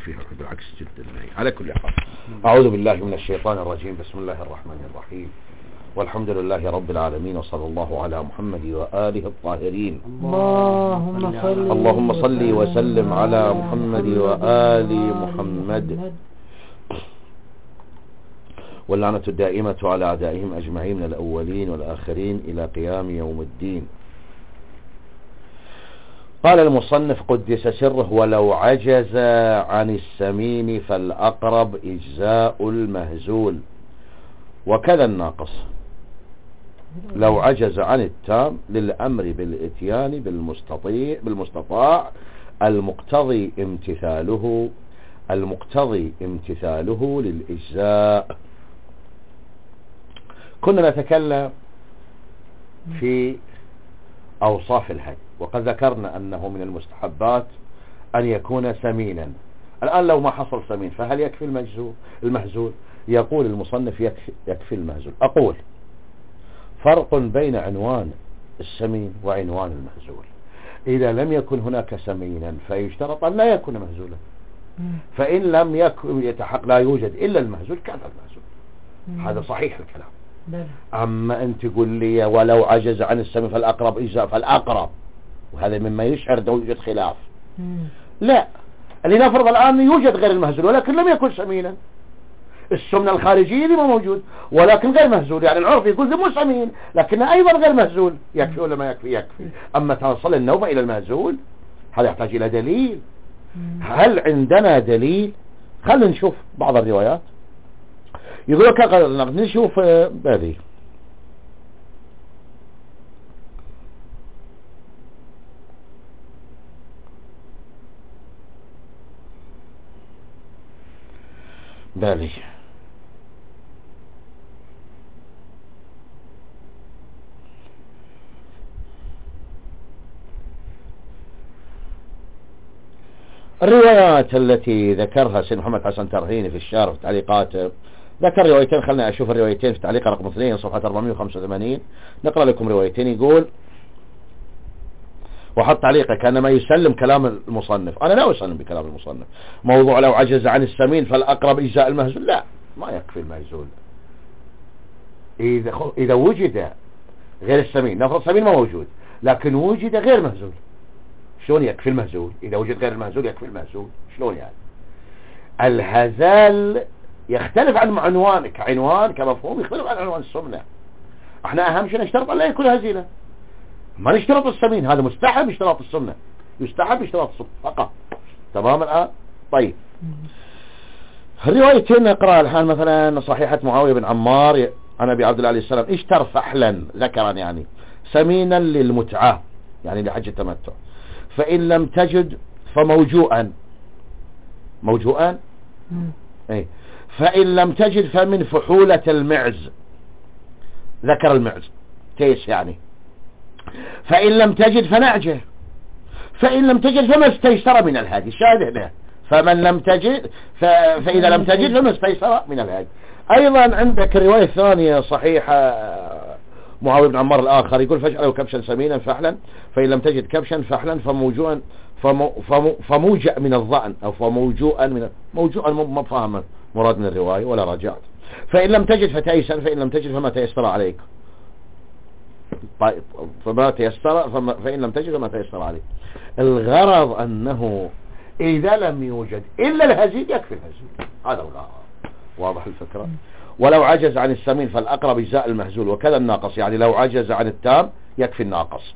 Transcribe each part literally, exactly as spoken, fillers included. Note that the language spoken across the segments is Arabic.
فيها بالعكس جدا. على كل حال أعوذ بالله من الشيطان الرجيم. بسم الله الرحمن الرحيم، والحمد لله رب العالمين، وصلى الله على محمد وآله الطاهرين. اللهم صل اللهم صل وسلم على محمد وآل محمد، واللعنة الدائمة على أعدائهم أجمعين من الأولين والآخرين إلى قيام يوم الدين. قال المصنف قدس سره: ولو عجز عن السمين فالأقرب إجزاء المهزول وكذا الناقص. لو عجز عن التام للأمر بالإتيان بالمستطيع بالمستطاع المقتضي امتثاله المقتضي امتثاله للإجزاء. كنا نتكلم في أوصاف الهدي، وقد ذكرنا أنه من المستحبات أن يكون سمينا. الآن لو ما حصل سمين فهل يكفي المهزول؟ المهزول يقول المصنف يكفي, يكفي المهزول. أقول فرق بين عنوان السمين وعنوان المهزول. إذا لم يكن هناك سمينا فيشترط أن لا يكون مهزولا، فإن لم يكن يتحق لا يوجد إلا المهزول كان المهزول. هذا صحيح الكلام. أما أنت تقول لي ولو عجز عن السمين فالأقرب إجزاء، فالأقرب وهذا مما يشعر أنه يوجد خلاف. لا، اللي نفرض الآن يوجد غير المهزول ولكن لم يكن سمينا، السمنة الخارجية دي ما موجود ولكن غير مهزول، يعني العرف يقول ده مو سمين لكنه أيضا غير مهزول. يكفي ولا ما يكفي؟ يكفي. أما توصل النوبة إلى المهزول هذا يحتاج إلى دليل. هل عندنا دليل؟ خلينا نشوف بعض الروايات. يقول لك نشوف هذه بالي الروايات التي ذكرها سيد محمد حسن ترهيني في الشارع في تعليقاته. ذكر روايتين، خلنا أشوف الروايتين في تعليق رقم اثنين صفحة أربعمائة وخمسة وثمانين. نقرأ لكم روايتين. يقول وحط تعليقه كأنما يسلم كلام المصنف. أنا لا أسلم بكلام المصنف. موضوع لو عجز عن السمين فالأقرب إجزاء المهزول، لا، ما يكفي المهزول. إذا إذا وجد غير السمين، نفرض السمين ما موجود لكن وجد غير مهزول، شلون يكفي المهزول؟ إذا وجد غير المهزول يكفي المهزول، شلون يعني؟ الهزال يختلف عن عنوانك، عنوان كمفهوم يختلف عن عنوان السمنة. احنا اهم شيء نشترط ان لا يكون هزيلة، ما نشترط السمين. هذا مستحب اشتراط السمنة، يستحب اشتراط السمنة فقط. تمام الآن؟ طيب الروايتين نقرأ الحين. مثلا صحيحة معاوية بن عمار عن أبي عبد الله عليه السلام: اشتر فحلا ذكرا يعني سمينا للمتعة يعني لحج التمتع، فإن لم تجد فموجوءا موجوءا ايه فإن لم تجد فمن فحولة المعز، ذكر المعز تيس يعني، فإن لم تجد فنعجه، فإن لم تجد فما استيسر من الهادي. شاهد له فمن لم تجد ف... فإذا لم تجد فما استيسر من الهادي. أيضا عندك رواية ثانية صحيحة معاوية بن عمار الآخر يقول: فاجعله كبشا سمينا فحلا، فإن لم تجد كبشا فحلا فموجوعا فمو... فمو... فموجع من الظأن أو فموجوعا من موجوعا ما فاهم مراد من الرواية ولا رجعت. فإن لم تجد فتيسر، فإن لم تجد فما تيسر عليك. طيب فما تيسر فما فإن لم تجد فما تيسر عليك. الغرض أنه إذا لم يوجد إلا الهزيل يكفي الهزيل، هذا الغرض. واضح الفكرة؟ ولو عجز عن السمين فالأقرب إجزاء المهزول وكذا الناقص، يعني لو عجز عن التام يكفي الناقص.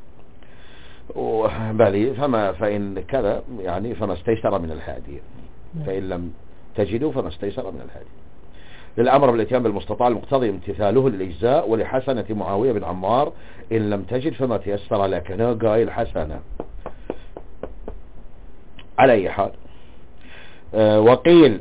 بالي فما فإن كذا يعني فما استيسر من الهادي، فإن لم تجدوا فما استيسر من الهادي. للأمر بالاتيان بالمستطاع المقتضي امتثاله للإجزاء، ولحسنة معاوية بن عمار: إن لم تجد فما تيسر لك. أنا قايل حسنة على أي حال. أه وقيل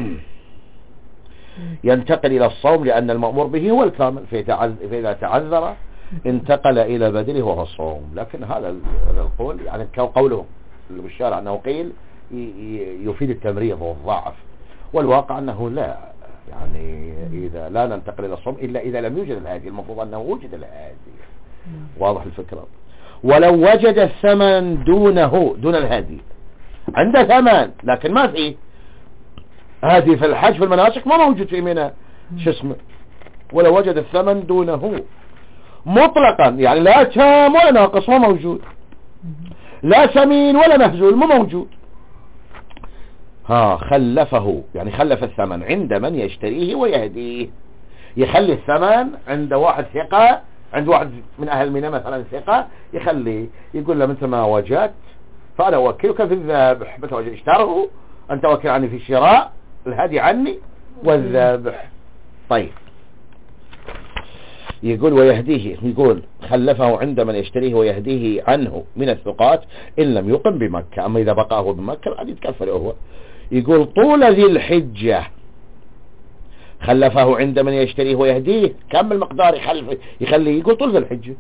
ينتقل إلى الصوم لأن المأمور به هو الكامل، فإذا تعذر انتقل إلى بدله وهو الصوم. لكن هذا القول يعني قوله اللي بالشارع أنه قيل يفيد التمريض والضعف، والواقع أنه لا، يعني إذا لا ننتقل إلى الصوم إلا إذا لم يوجد الهادي. المفروض أنه وجد الهادي. واضح الفكرة؟ ولو وجد الثمن دونه دون الهادي، عنده ثمن لكن ما فيه، هذه في الحج في المناسك ما موجود في منى شو اسمه، ولا وجد الثمن دونه مطلقا، يعني لا تام ولا ناقص ما موجود، لا سمين ولا مهزول ما موجود. ها خلفه يعني خلف الثمن عند من يشتريه ويهديه، يخلي الثمن عند واحد ثقة، عند واحد من أهل منى مثلا ثقة، يخليه يقول له مثل ما وجدت فأنا أوكلك في الذبح، مثل وجد اشتره أنت وكل عني في الشراء، الهدي عني والذبح. طيب يقول ويهديه، يقول خلفه عند من يشتريه ويهديه عنه من الثقات إن لم يقم بمكة، أما إذا بقى هو بمكة عاد يتكفل هو. يقول طول ذي الحجة خلفه عند من يشتريه ويهديه، كم المقدار يخلف يخليه؟ يقول طول ذي الحجة.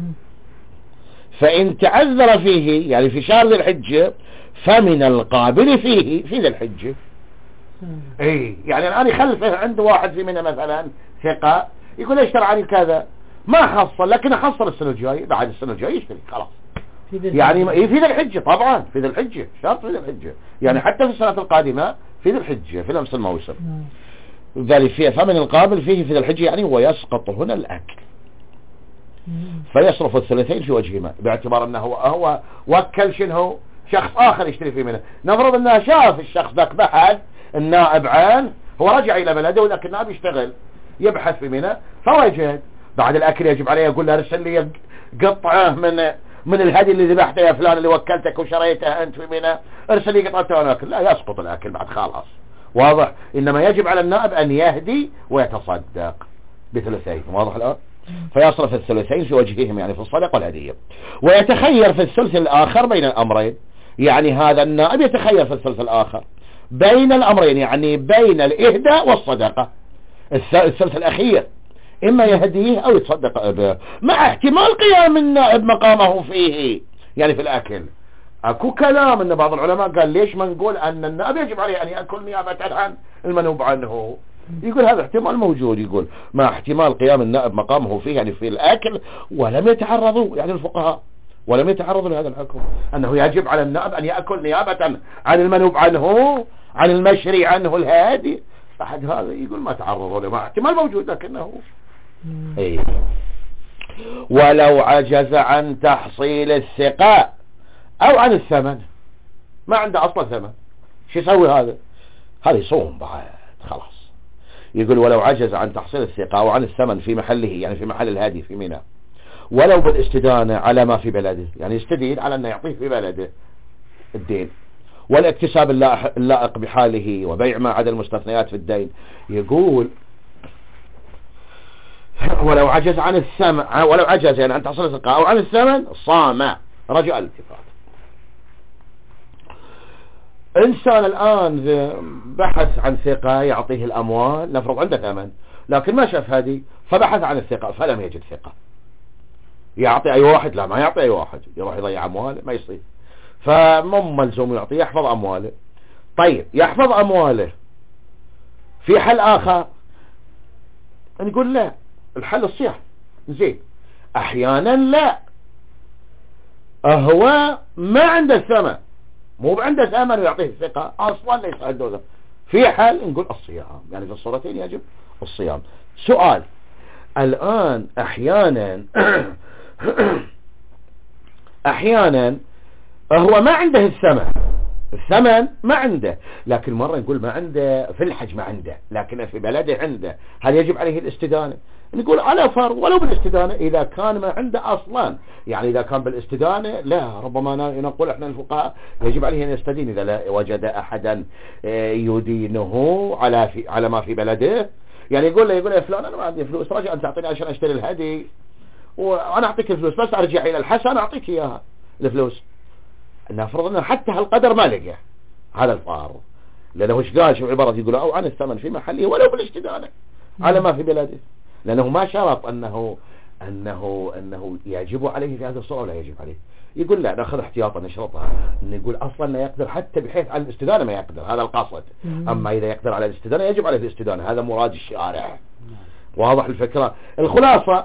فإن تعذر فيه يعني في شهر ذي الحجة فمن القابل فيه في ذي الحجة. اي يعني الآن يخلفه عند واحد في منه مثلا ثقة، يقول اشتري عني كذا ما حصل، لكن احصل السنة الجاي، بعد السنة الجاي يشتري خلاص. يعني ايه في ذي الحجة؟ طبعا في ذي الحجة، شرط في ذي الحجة، يعني حتى في السنة القادمة في ذي الحجة في نفس الموسم. ذلك فيه فمن القابل فيه في ذي الحجة يعني ويسقط هنا الأكل، فيصرف الثلثين في وجههما، باعتبار انه هو, هو وكل شنو شخص اخر يشتري في منه. نفرض انه شاف الشخص ذاك بحث النائب عن، هو رجع الى بلده ولكن النائب يشتغل يبحث في منه فوجد بعد الاكل يجب عليه يقول له ارسل لي قطعه من من الهدي اللي ذبحته يا فلان اللي وكلتك وشريته انت في منه، ارسل لي قطعته وانا اكل. لا يسقط الاكل بعد خلاص، واضح. انما يجب على النائب ان يهدي ويتصدق بثلثين، واضح الان. فيصرف الثلثين في وجههم يعني في الصدقة والهدية، ويتخير في الثلث الآخر بين الأمرين، يعني هذا النائب يتخير في الثلث الآخر بين الأمرين، يعني بين الإهداء والصدقة. الثلث الأخير إما يهديه أو يتصدق به، مع احتمال قيام النائب مقامه فيه يعني في الأكل. أكو كلام أن بعض العلماء قال ليش ما نقول أن النائب يجب عليه أن يأكل نيابة عن المنوب عنه، يقول هذا احتمال موجود، يقول مع احتمال قيام النائب مقامه فيه يعني في الأكل، ولم يتعرضوا يعني الفقهاء ولم يتعرضوا لهذا الحكم أنه يجب على النائب أن يأكل نيابة عن المنوب عنه عن المشري عنه الهادي. أحد هذا يقول ما تعرضوا له، مع احتمال موجود لكنه ايه. ولو عجز عن تحصيل الثقة أو عن الثمن، ما عنده أصلا ثمن، شو يسوي هذا؟ هذا يصوم بعد خلاص. يقول ولو عجز عن تحصيل الثقة أو عن الثمن في محله يعني في محل الهادي في منى، ولو بالاستدانة على ما في بلده، يعني يستدين على أنه يعطيه في بلده الدين، والاكتساب اللائق بحاله وبيع ما عدا المستثنيات في الدين. يقول ولو عجز عن الثمن ولو عجز يعني عن تحصيل الثقة أو عن الثمن صام رجع الاتفاق. إنسان الآن بحث عن ثقة يعطيه الأموال، نفرض عنده ثمن لكن ما شاف هذه، فبحث عن الثقة فلم يجد ثقة، يعطي أي واحد؟ لا ما يعطي أي واحد، يروح يضيع أمواله ما يصير، فمم ملزوم يعطيه يحفظ أمواله. طيب يحفظ أمواله في حل آخر نقول لا، الحل الصيام زين. أحيانا لا، هو ما عنده الثمن، مو عنده ثمن ويعطيه الثقة أصلا ليس عنده، في حال نقول الصيام، يعني في الصورتين يجب الصيام. سؤال الآن أحيانا أحيانا هو ما عنده الثمن، الثمن ما عنده، لكن مرة نقول ما عنده في الحج ما عنده لكن في بلده عنده، هل يجب عليه الاستدانة؟ نقول على فرض ولو بالاستدانة إذا كان ما عنده أصلا، يعني إذا كان بالاستدانة لا، ربما نقول احنا الفقهاء يجب عليه أن يستدين إذا لا وجد أحدا يدينه على في على ما في بلده. يعني يقول له يقول يا فلان أنا ما عندي فلوس، رجع أن تعطيني عشان أشتري الهدي وأنا أعطيك الفلوس، بس أرجع إلى الحسن أعطيك إياها الفلوس. نفرض أنه حتى هالقدر ما لقى هذا الفار، لأنه وش قال شو عبارة يقول أو عن الثمن في محله ولو بالاستدانة على ما في بلاده، لأنه ما شرط أنه أنه أنه يجب عليه في هذا الصورة ولا يجب عليه. يقول لا نأخذ احتياطا نشرطها، نقول أصلا لا يقدر حتى بحيث على الاستدانة ما يقدر، هذا القصد. أما إذا يقدر على الاستدانة يجب عليه الاستدانة، هذا مراد الشارع. واضح الفكرة؟ الخلاصة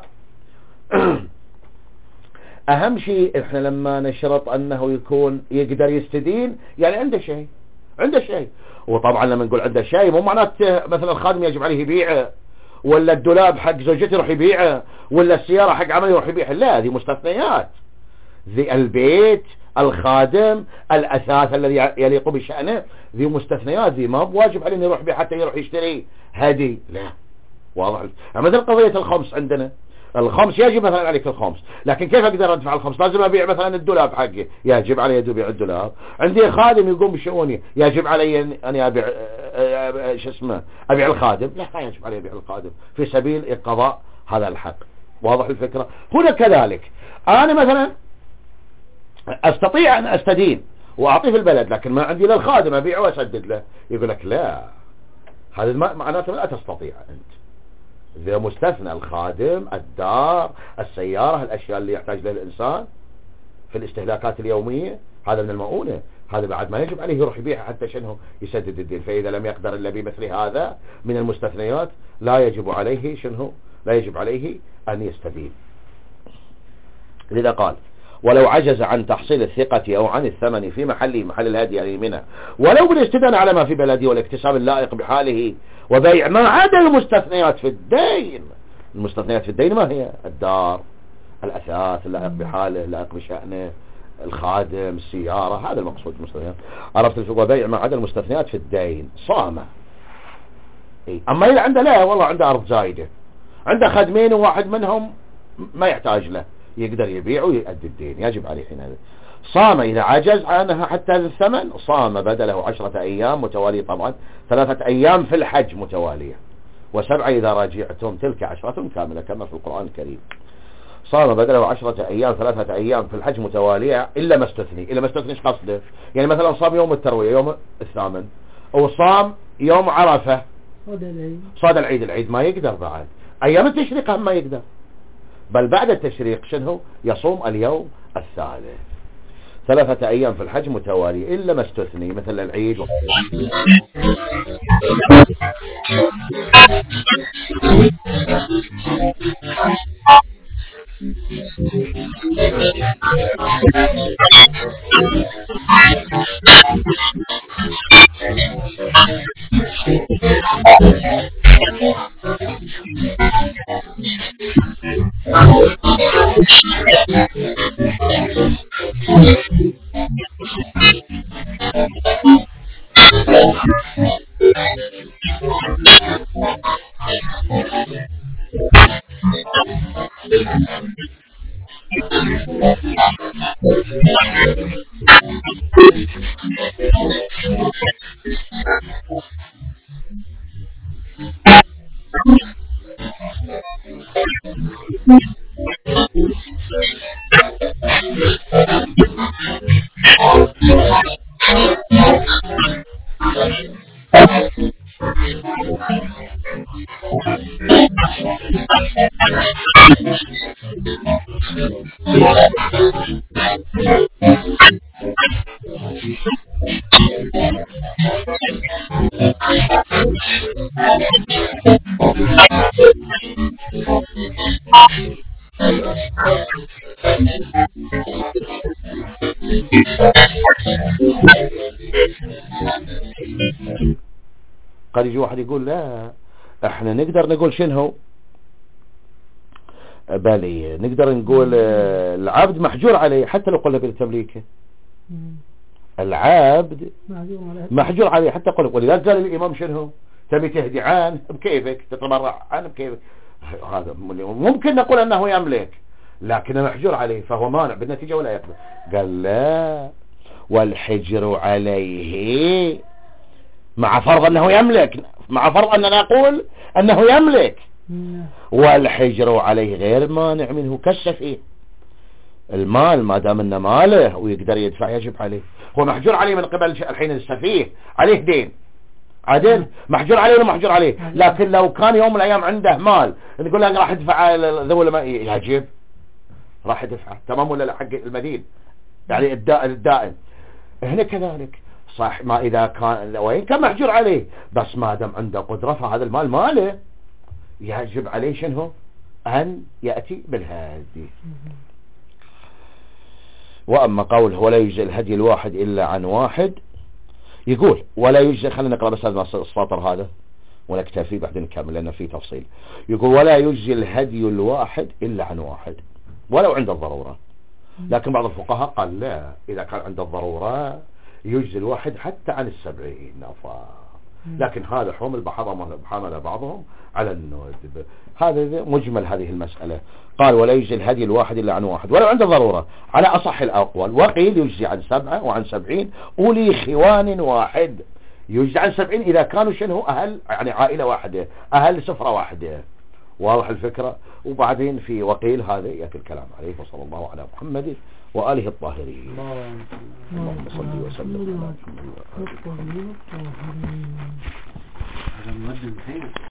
أهم شيء إحنا لما نشرط أنه يكون يقدر يستدين يعني عنده شيء، عنده شيء. وطبعا لما نقول عنده شيء مو معناته مثلا الخادم يجب عليه يبيعه، ولا الدولاب حق زوجته يروح يبيعه، ولا السيارة حق عمله يروح يبيعها. لا، هذه مستثنيات. ذي البيت، الخادم، الأثاث الذي يليق بشأنه، ذي مستثنيات، ذي ما بواجب عليه يروح بيه حتى يروح يشتري هدي. لا، واضح. مثل قضية الخمس عندنا، الخمس يجب مثلا عليك الخمس، لكن كيف اقدر ادفع الخمس؟ لازم ابيع مثلا الدولاب حقي، يجب علي ان ابيع الدولاب. عندي خادم يقوم بشؤوني، يجب علي اني ابيع شو اسمه ابيع الخادم؟ لا، ما يجب علي ابيع الخادم في سبيل قضاء هذا الحق. واضح الفكرة؟ هنا كذلك انا مثلا استطيع ان استدين واعطيه في البلد، لكن ما عندي للخادم ابيعه واسدد له. يقول لك لا، هذا معناته لا تستطيع انت. إذا مستثنى الخادم، الدار، السيارة، الأشياء اللي يحتاج لها الإنسان في الاستهلاكات اليومية، هذا من المؤونة. هذا بعد ما يجب عليه يروح يبيعها حتى شنه يسدد الدين. فإذا لم يقدر إلا بمثل هذا من المستثنيات لا يجب عليه شنه لا يجب عليه أن يستدين. لذا قال ولو عجز عن تحصيل الثقة أو عن الثمن في محله، محل الهدي يعني منه، ولو بالاستدانة على ما في بلده والاكتساب اللائق بحاله، وبيع ما عدا المستثنيات في الدين. المستثنيات في الدين ما هي؟ الدار، الأثاث اللائق بحاله، اللائق بشأنه، الخادم، السيارة، هذا المقصود المستثنيات. عرفت الفقه؟ وبيع ما عدا المستثنيات في الدين صامة. إيه؟ أما إذا عنده لا والله عنده أرض زايدة، عنده خدمين وواحد منهم ما يحتاج له، يقدر يبيع ويؤدي الدين، يجب عليه حينئذ. صام إذا عجز عنها حتى الثمن، صام بدله عشرة أيام متوالية، طبعا ثلاثة أيام في الحج متوالية، وسبعة إذا راجعتم تلك عشرة كاملة كما في القرآن الكريم. صام بدله عشرة أيام ثلاثة أيام في الحج متوالية إلا ما استثني. إلا ما استثني إيش قصده؟ يعني مثلا صام يوم التروية يوم الثامن، أو صام يوم عرفة صاد العيد، العيد ما يقدر بعد. أيام التشريق هم ما يقدر، بل بعد التشريق شنو يصوم اليوم الثالث. ثلاثة أيام في الحج متوالية إلا ما استثني مثل العيد و... قد يجي واحد يقول لا احنا نقدر نقول شنو بالي، نقدر نقول العبد محجور عليه حتى لو قلنا بالتمليكه، العبد محجور عليه حتى قلنا. ولذلك قال الامام شنو تبي تهدي عنه بكيفك، تتبرع عنه بكيفك، هذا ممكن نقول انه يملك لكن محجور عليه فهو مانع بالنتيجة ولا يقبل. قال لا، والحجر عليه مع فرض انه يملك، مع فرض اننا نقول انه يملك، والحجر عليه غير مانع منه كالسفيه. المال ما دام انه ماله ويقدر يدفع يجب عليه. هو محجور عليه من قبل الحين السفيه عليه دين عدل، محجور عليه ولا محجور عليه. لكن لو كان يوم من الايام عنده مال نقول له راح ادفع ذول ما يجب راح يدفع، تمام ولا لا؟ حق المدين يعني الدائن الدائن هنا كذلك صح. ما اذا كان وين كان محجور عليه بس ما دام عنده قدرة فهذا المال ماله يجب عليه شنو ان يأتي بالهدي. واما قوله ولا يجزي الهدي الواحد الا عن واحد، يقول ولا يجزي، خلينا نقرأ بس هذا السطر هذا ونكتفي بعدين نكمل لأن فيه تفصيل. يقول ولا يجزي الهدي الواحد إلا عن واحد ولو عند الضرورة. لكن بعض الفقهاء قال لا، إذا كان عند الضرورة يجزي الواحد حتى عن السبعين نفر. لكن هذا حمل حمل بعضهم على الندب. هذا مجمل هذه المسألة. قال ولا يجزي الهدي الواحد إلا عن واحد ولو عند الضرورة على أصح الأقوال. وقيل يجزي عن سبعة وعن سبعين أولي خوان واحد. يجزي عن سبعين إذا كانوا شنو أهل، يعني عائلة واحدة، أهل سفرة واحدة. واضح الفكرة. وبعدين في وقيل هذا يأتي الكلام عليه. وصلى الله على محمد وآله الطاهرين. اللهم صل وسلم على محمد.